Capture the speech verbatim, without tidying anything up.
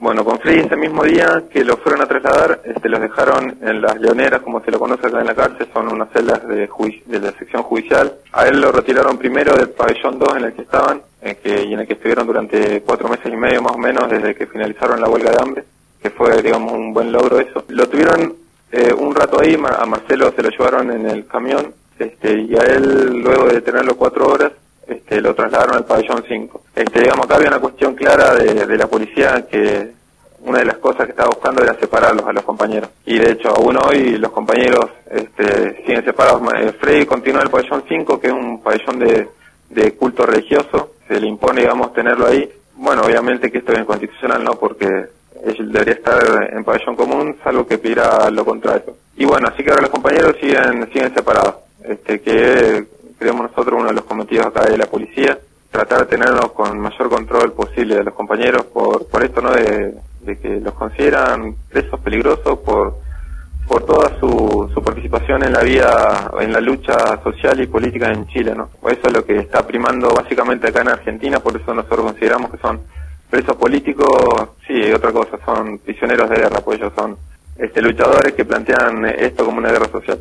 Bueno, con Freddy ese mismo día que lo fueron a trasladar, este, los dejaron en las Leoneras, como se lo conoce acá en la cárcel, son unas celdas de, de la sección judicial. A él lo retiraron primero del pabellón dos en el que estaban, en que, y en el que estuvieron durante cuatro meses y medio más o menos desde que finalizaron la huelga de hambre, que fue, digamos, un buen logro eso. Lo tuvieron eh, un rato ahí, a Marcelo se lo llevaron en el camión, este, y a él, luego de tenerlo cuatro horas, Este, lo trasladaron al pabellón cinco. Este, digamos, acá había una cuestión clara de, de la policía que una de las cosas que estaba buscando era separarlos a los compañeros. Y de hecho, aún hoy los compañeros este, siguen separados. Freddy continúa en el pabellón cinco, que es un pabellón de, de culto religioso. Se le impone, digamos, tenerlo ahí. Bueno, obviamente que esto es inconstitucional, ¿no? Porque él debería estar en pabellón común, salvo que pidiera lo contrario. Y bueno, así que ahora los compañeros siguen, siguen separados. Este, que creemos nosotros uno de los cometidos acá de la policía, tratar de tenerlos con mayor control posible de los compañeros por por esto, ¿no? De, de que los consideran presos peligrosos por por toda su, su participación en la vida, en la lucha social y política en Chile, ¿no? Eso es lo que está primando básicamente acá en Argentina, por eso nosotros consideramos que son presos políticos, sí, otra cosa, son prisioneros de guerra, pues ellos son este luchadores que plantean esto como una guerra social.